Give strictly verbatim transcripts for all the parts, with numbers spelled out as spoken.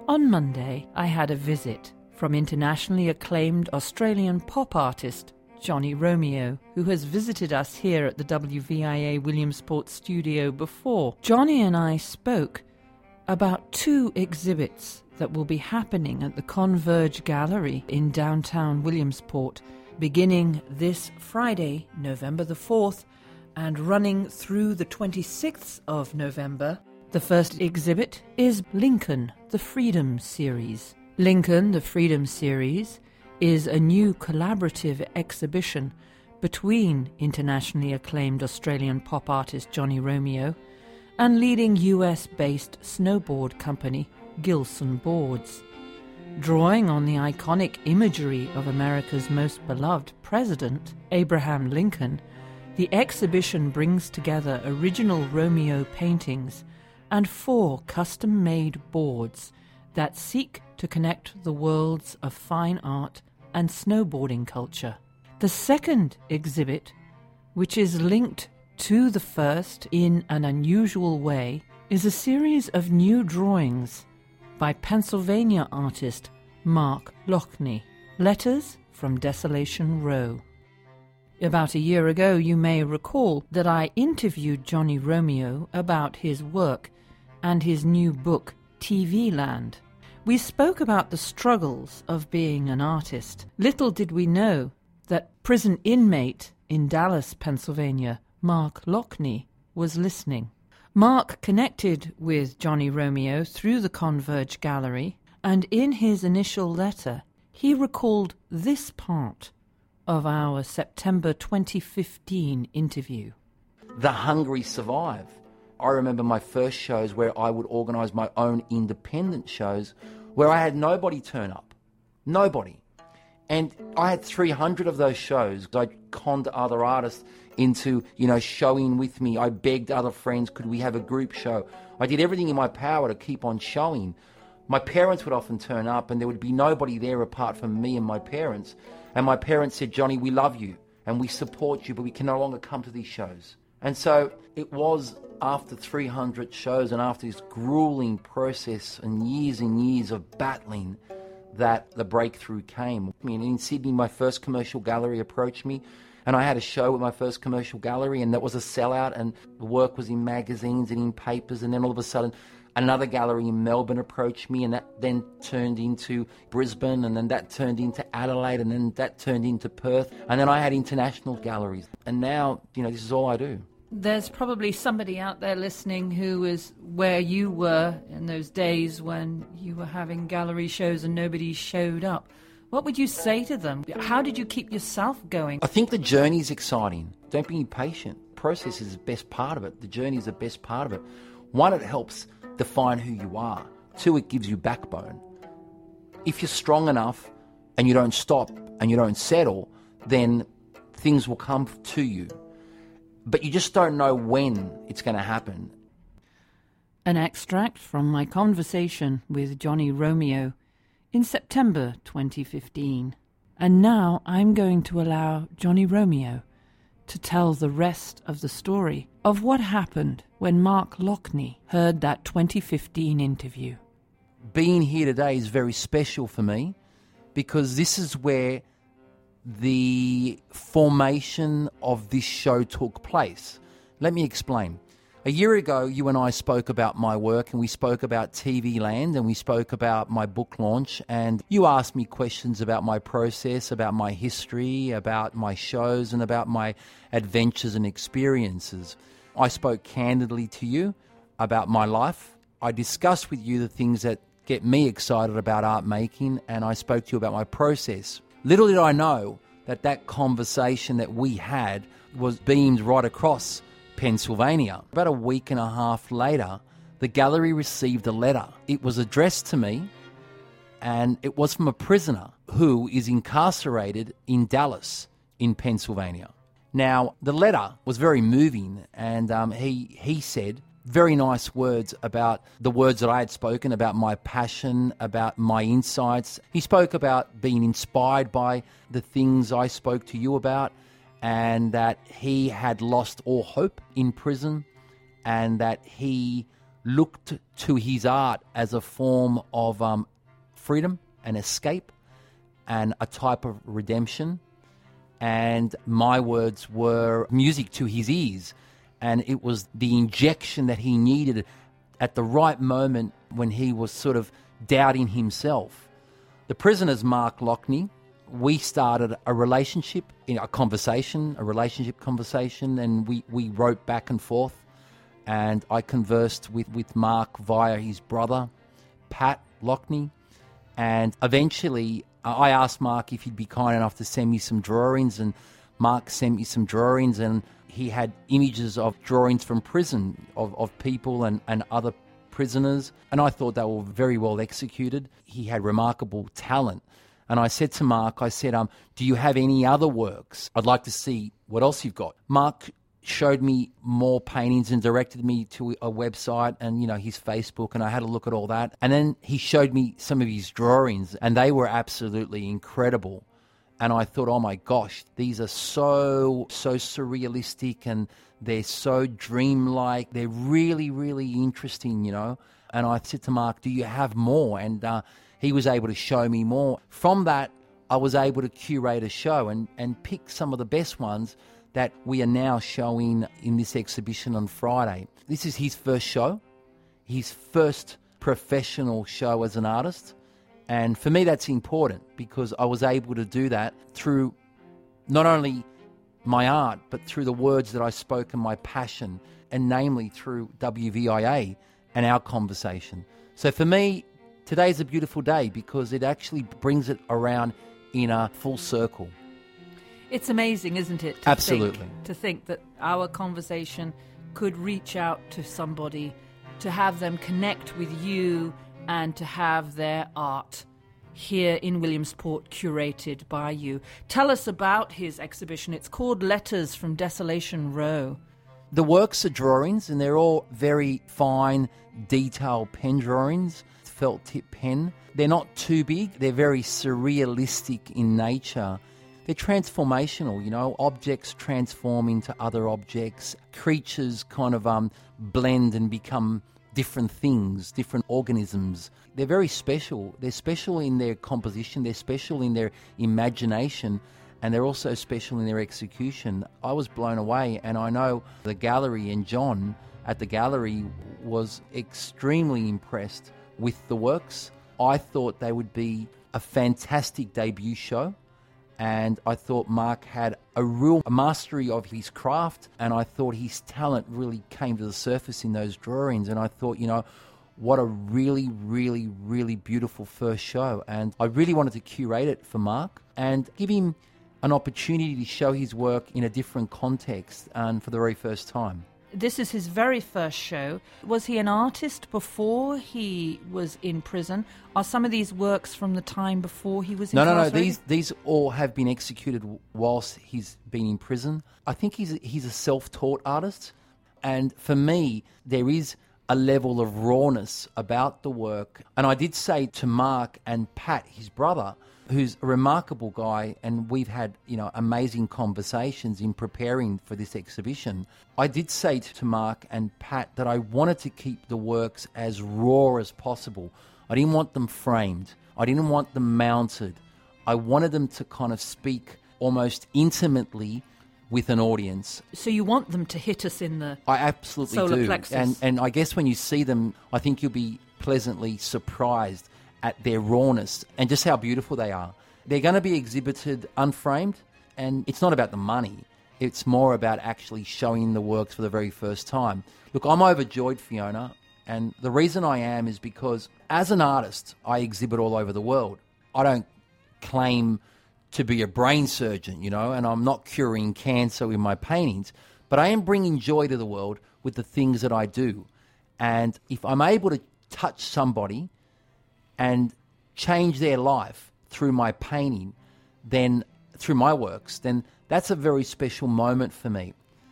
On Monday, I had a visit from internationally acclaimed Australian pop artist Johnny Romeo, who has visited us here at the W V I A Williamsport studio before. Johnny and I spoke about two exhibits that will be happening at the Converge Gallery in downtown Williamsport, beginning this Friday, November the fourth, and running through the twenty-sixth of November. The first exhibit is Lincoln, the Freedom Series. Lincoln, the Freedom Series is a new collaborative exhibition between internationally acclaimed Australian pop artist Johnny Romeo and leading U S-based snowboard company Gilson Boards. Drawing on the iconic imagery of America's most beloved president, Abraham Lincoln, the exhibition brings together original Romeo paintings and four custom-made boards that seek to connect the worlds of fine art and snowboarding culture. The second exhibit, which is linked to the first in an unusual way, is a series of new drawings by Pennsylvania artist Mark Loughney, Letters from Desolation Row. About a year ago, you may recall that I interviewed Johnny Romeo about his work and his new book, T V Land. We spoke about the struggles of being an artist. Little did we know that prison inmate in Dallas, Pennsylvania, Mark Loughney, was listening. Mark connected with Johnny Romeo through the Converge Gallery, and in his initial letter, he recalled this part of our September twenty fifteen interview. The hungry survive. I remember my first shows where I would organise my own independent shows where I had nobody turn up. Nobody. And I had three hundred of those shows. I conned other artists into, you know, showing with me. I begged other friends, could we have a group show? I did everything in my power to keep on showing. My parents would often turn up and there would be nobody there apart from me and my parents. And my parents said, Johnny, we love you and we support you, but we can no longer come to these shows. And so it was after three hundred shows and after this grueling process and years and years of battling that the breakthrough came. I mean, in Sydney, my first commercial gallery approached me and I had a show with my first commercial gallery and that was a sellout and the work was in magazines and in papers, and then all of a sudden another gallery in Melbourne approached me and that then turned into Brisbane, and then that turned into Adelaide, and then that turned into Perth, and then I had international galleries. And now, you know, this is all I do. There's probably somebody out there listening who is where you were in those days when you were having gallery shows and nobody showed up. What would you say to them? How did you keep yourself going? I think the journey is exciting. Don't be impatient. Process is the best part of it. The journey is the best part of it. One, it helps define who you are. Two, it gives you backbone. If you're strong enough and you don't stop and you don't settle, then things will come to you. But you just don't know when it's going to happen. An extract from my conversation with Johnny Romeo in September twenty fifteen. And now I'm going to allow Johnny Romeo to tell the rest of the story of what happened when Mark Loughney heard that twenty fifteen interview. Being here today is very special for me because this is where the formation of this show took place. Let me explain. A year ago, you and I spoke about my work and we spoke about T V Land and we spoke about my book launch, and you asked me questions about my process, about my history, about my shows and about my adventures and experiences. I spoke candidly to you about my life. I discussed with you the things that get me excited about art making, and I spoke to you about my process. Little did I know that that conversation that we had was beamed right across Pennsylvania. About a week and a half later, the gallery received a letter. It was addressed to me, and it was from a prisoner who is incarcerated in Dallas in Pennsylvania. Now, the letter was very moving, and um, he he said very nice words about the words that I had spoken, about my passion, about my insights. He spoke about being inspired by the things I spoke to you about, and that he had lost all hope in prison, and that he looked to his art as a form of um, freedom and escape and a type of redemption. And my words were music to his ears. And it was the injection that he needed at the right moment when he was sort of doubting himself. The prisoner's Mark Loughney. We started a relationship, you know, a conversation, a relationship conversation, and we, we wrote back and forth. And I conversed with, with Mark via his brother, Pat Loughney. And eventually uh, I asked Mark if he'd be kind enough to send me some drawings, and Mark sent me some drawings, and he had images of drawings from prison of, of people and, and other prisoners. And I thought they were very well executed. He had remarkable talent. And I said to Mark, I said, um, do you have any other works? I'd like to see what else you've got. Mark showed me more paintings and directed me to a website and, you know, his Facebook, and I had a look at all that. And then he showed me some of his drawings, and they were absolutely incredible. And I thought, oh my gosh, these are so, so surrealistic, and they're so dreamlike. They're really, really interesting, you know. And I said to Mark, do you have more? And uh, he was able to show me more. From that, I was able to curate a show and, and pick some of the best ones that we are now showing in this exhibition on Friday. This is his first show, his first professional show as an artist. And for me, that's important because I was able to do that through not only my art, but through the words that I spoke and my passion, and namely through W V I A and our conversation. So for me, today's a beautiful day because it actually brings it around in a full circle. It's amazing, isn't it? To Absolutely. Think, to think that our conversation could reach out to somebody, to have them connect with you, and to have their art here in Williamsport curated by you. Tell us about his exhibition. It's called Letters from Desolation Row. The works are drawings, and they're all very fine, detailed pen drawings, felt tip pen. They're not too big. They're very surrealistic in nature. They're transformational, you know, objects transform into other objects. Creatures kind of um, blend and become different things, different organisms. They're very special. They're special in their composition, they're special in their imagination, and they're also special in their execution. I was blown away, and I know the gallery and John at the gallery was extremely impressed with the works. I thought they would be a fantastic debut show. And I thought Mark had a real mastery of his craft, and I thought his talent really came to the surface in those drawings. And I thought, you know, what a really, really, really beautiful first show. And I really wanted to curate it for Mark and give him an opportunity to show his work in a different context and for the very first time. This is his very first show. Was he an artist before he was in prison? Are some of these works from the time before he was no, incarcerated? No, no, These these all have been executed whilst he's been in prison. I think he's a, he's a self-taught artist. And for me, there is a level of rawness about the work. And I did say to Mark and Pat, his brother, who's a remarkable guy, and we've had, you know, amazing conversations in preparing for this exhibition. I did say to Mark and Pat that I wanted to keep the works as raw as possible. I didn't want them framed. I didn't want them mounted. I wanted them to kind of speak almost intimately with an audience. So you want them to hit us in the I absolutely solar do. plexus. And, and I guess when you see them, I think you'll be pleasantly surprised at their rawness and just how beautiful they are. They're going to be exhibited unframed, and it's not about the money. It's more about actually showing the works for the very first time. Look, I'm overjoyed, Fiona, and the reason I am is because as an artist, I exhibit all over the world. I don't claim to be a brain surgeon, you know, and I'm not curing cancer with my paintings, but I am bringing joy to the world with the things that I do. And if I'm able to touch somebody and change their life through my painting, then through my works, then that's a very special moment for me.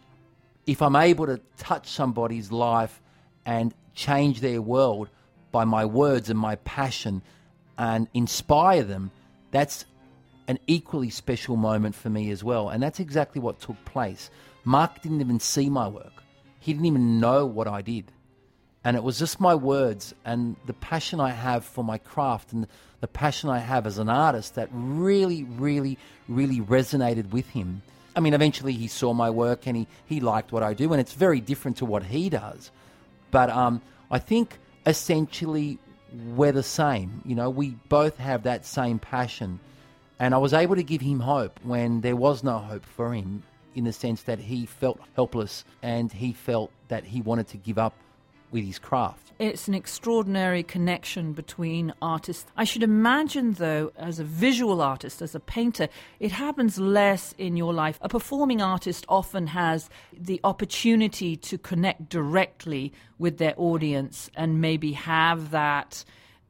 If I'm able to touch somebody's life and change their world by my words and my passion and inspire them, that's an equally special moment for me as well. And that's exactly what took place. Mark didn't even see my work. He didn't even know what I did. And it was just my words and the passion I have for my craft and the passion I have as an artist that really, really, really resonated with him. I mean, eventually he saw my work and he, he liked what I do, and it's very different to what he does. But um, I think essentially we're the same. You know, we both have that same passion. And I was able to give him hope when there was no hope for him, in the sense that he felt helpless and he felt that he wanted to give up with his craft. It's an extraordinary connection between artists. I should imagine, though, as a visual artist, as a painter, it happens less in your life. A performing artist often has the opportunity to connect directly with their audience and maybe have that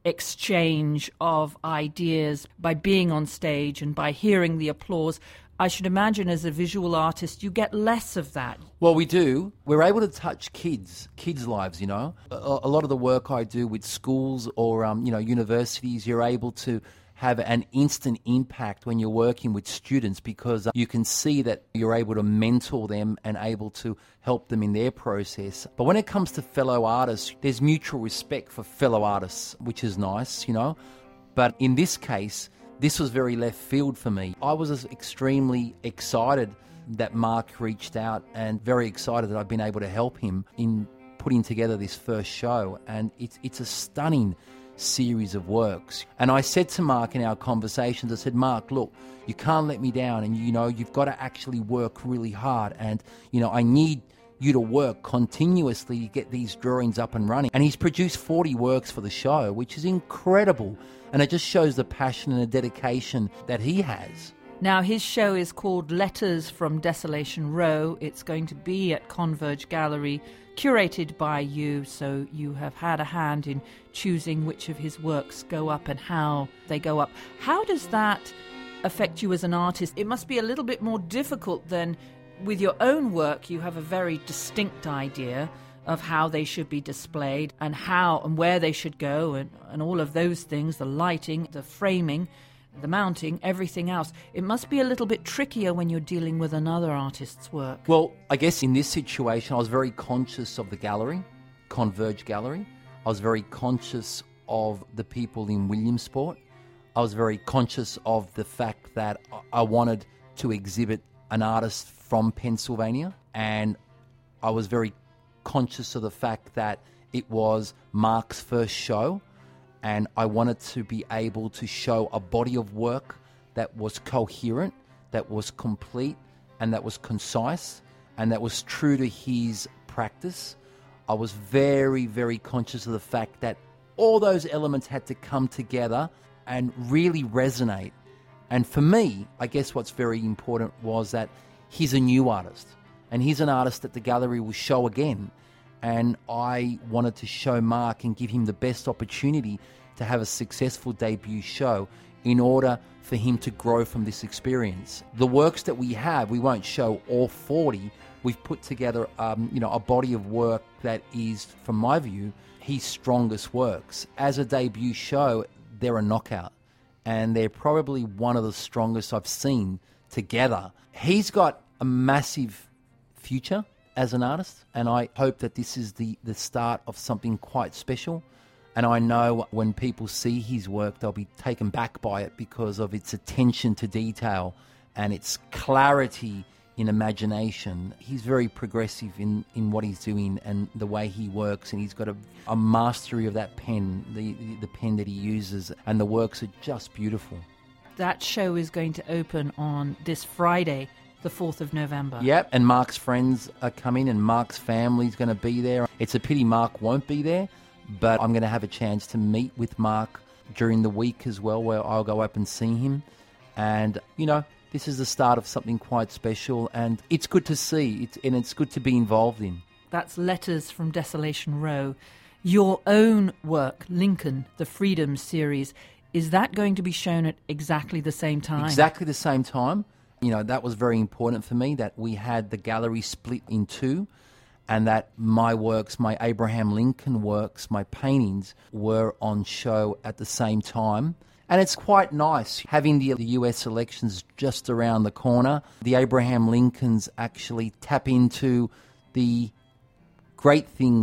exchange of ideas by being on stage and by hearing the applause. I should imagine as a visual artist, you get less of that. Well, we do. We're able to touch kids, kids' lives, you know. A, a lot of the work I do with schools or, um, you know, universities, you're able to have an instant impact when you're working with students because you can see that you're able to mentor them and able to help them in their process. But when it comes to fellow artists, there's mutual respect for fellow artists, which is nice, you know. But in this case, this was very left field for me. I was extremely excited that Mark reached out and very excited that I've been able to help him in putting together this first show. And it's it's a stunning series of works. And I said to Mark in our conversations, I said, Mark, look, you can't let me down, and you know, you've got to actually work really hard, and you know, I need you to work continuously to get these drawings up and running. And he's produced forty works for the show, which is incredible. And it just shows the passion and the dedication that he has. Now, his show is called Letters from Desolation Row. It's going to be at Converge Gallery, curated by you, so you have had a hand in choosing which of his works go up and how they go up. How does that affect you as an artist? It must be a little bit more difficult than with your own work. You have a very distinct idea of how they should be displayed and how and where they should go and, and all of those things, the lighting, the framing, the mounting, everything else. It must be a little bit trickier when you're dealing with another artist's work. Well, I guess in this situation, I was very conscious of the gallery, Converge Gallery. I was very conscious of the people in Williamsport. I was very conscious of the fact that I wanted to exhibit an artist from Pennsylvania, and I was very conscious of the fact that it was Mark's first show, and I wanted to be able to show a body of work that was coherent, that was complete, and that was concise, and that was true to his practice. I was very, very conscious of the fact that all those elements had to come together and really resonate. And for me, I guess what's very important was that he's a new artist, and he's an artist that the gallery will show again. And I wanted to show Mark and give him the best opportunity to have a successful debut show in order for him to grow from this experience. The works that we have, we won't show all forty. We've put together um, you know, a body of work that is, from my view, his strongest works. As a debut show, they're a knockout, and they're probably one of the strongest I've seen together. He's got a massive future as an artist, and I hope that this is the, the start of something quite special. And I know when people see his work, they'll be taken back by it because of its attention to detail and its clarity in imagination. He's very progressive in, in what he's doing and the way he works, and he's got a, a mastery of that pen, the, the, the pen that he uses, and the works are just beautiful. That show is going to open on this Friday, the fourth of November. Yep, and Mark's friends are coming and Mark's family's going to be there. It's a pity Mark won't be there, but I'm going to have a chance to meet with Mark during the week as well, where I'll go up and see him. And, you know, this is the start of something quite special, and it's good to see, it's, and it's good to be involved in. That's Letters from Desolation Row. Your own work, Lincoln, the Freedom series, is that going to be shown at exactly the same time? Exactly the same time. You know, that was very important for me, that we had the gallery split in two, and that my works, my Abraham Lincoln works, my paintings were on show at the same time. And it's quite nice having the, the U S elections just around the corner. The Abraham Lincolns actually tap into the great things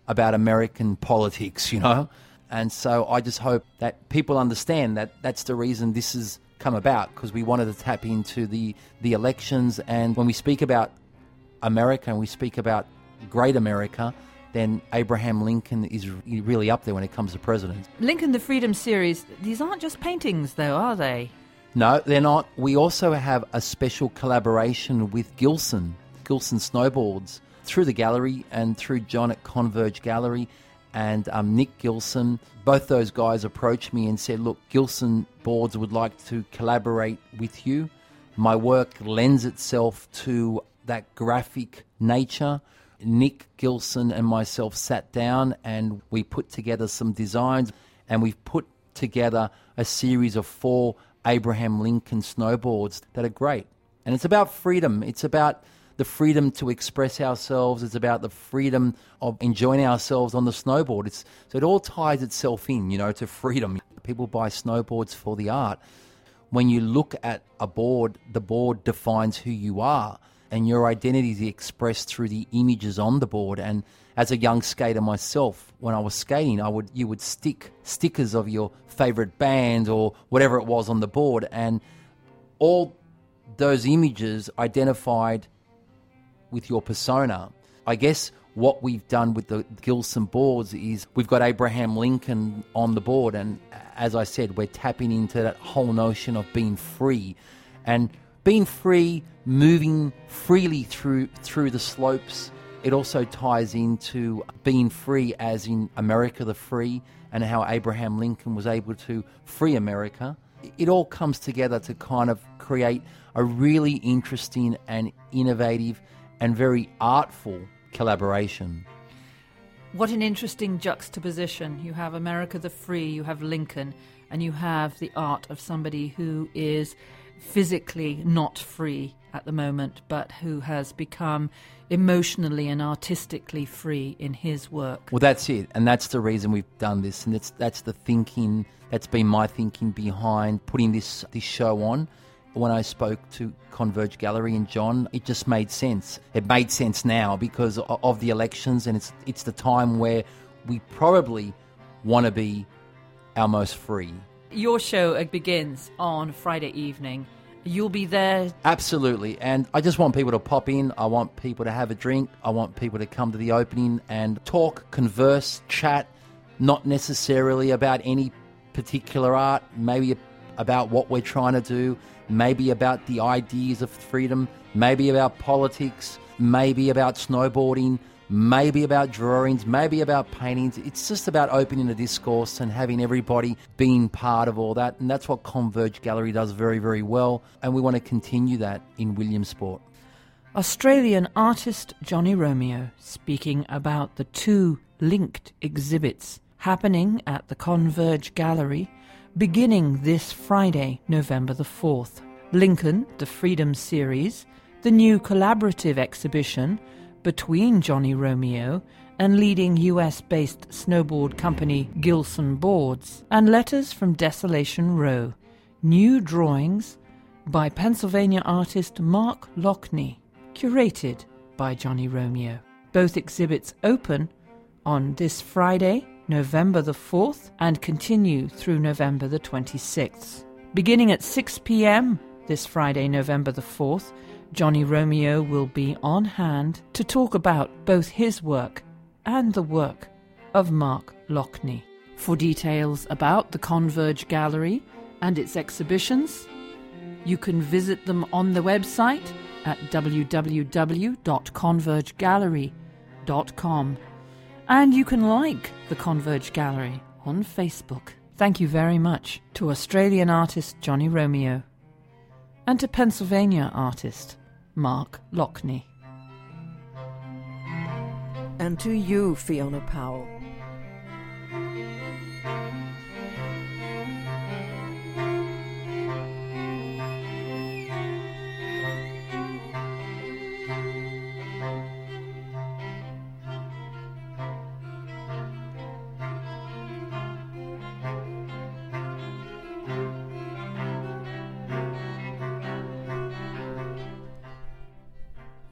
about American politics, you know? And so I just hope that people understand that that's the reason this has come about, because we wanted to tap into the, the elections. And when we speak about America and we speak about great America, then Abraham Lincoln is really up there when it comes to presidents. Lincoln the Freedom Series, these aren't just paintings though, are they? No, they're not. We also have a special collaboration with Gilson, Gilson Snowboards, through the gallery and through John at Converge Gallery and um, Nick Gilson. Both those guys approached me and said, look, Gilson Boards would like to collaborate with you. My work lends itself to that graphic nature. Nick Gilson and myself sat down and we put together some designs, and we've put together a series of four Abraham Lincoln snowboards that are great. And it's about freedom. It's about the freedom to express ourselves. It's about the freedom of enjoying ourselves on the snowboard. It's, so it all ties itself in, you know, to freedom. People buy snowboards for the art. When you look at a board, the board defines who you are, and your identity is expressed through the images on the board. And as a young skater myself, when I was skating, I would you would stick stickers of your favourite band or whatever it was on the board, and all those images identified with your persona. I guess what we've done with the Gilson boards is we've got Abraham Lincoln on the board, and as I said, we're tapping into that whole notion of being free. And being free, moving freely through through the slopes, it also ties into being free as in America the Free, and how Abraham Lincoln was able to free America. It all comes together to kind of create a really interesting and innovative and very artful collaboration. What an interesting juxtaposition. You have America the Free, you have Lincoln, and you have the art of somebody who is physically not free at the moment, but who has become emotionally and artistically free in his work. Well, that's it, and that's the reason we've done this, and that's that's the thinking, that's been my thinking behind putting this this show on. When I spoke to Converge Gallery and John, it just made sense. It made sense now because of the elections, and it's it's the time where we probably want to be our most free. Your show begins on Friday evening. You'll be there? Absolutely. And I just want people to pop in. I want people to have a drink. I want people to come to the opening and talk, converse, chat, not necessarily about any particular art, maybe about what we're trying to do, maybe about the ideas of freedom, maybe about politics, maybe about snowboarding, maybe about drawings, maybe about paintings. It's just about opening the discourse and having everybody being part of all that. And that's what Converge Gallery does very, very well. And we want to continue that in Williamsport. Australian artist Johnny Romeo speaking about the two linked exhibits happening at the Converge Gallery beginning this Friday, November the fourth. Lincoln, the Freedom Series, the new collaborative exhibition between Johnny Romeo and leading U S-based snowboard company Gilson Boards, and Letters from Desolation Row, new drawings by Pennsylvania artist Mark Lockney, curated by Johnny Romeo. Both exhibits open on this Friday, November the fourth, and continue through November the twenty-sixth. Beginning at six p.m. this Friday, November the fourth, Johnny Romeo will be on hand to talk about both his work and the work of Mark Lockney. For details about the Converge Gallery and its exhibitions, you can visit them on the website at w w w dot converge gallery dot com, and you can like the Converge Gallery on Facebook. Thank you very much to Australian artist Johnny Romeo and to Pennsylvania artist Mark Lockney. And to you, Fiona Powell.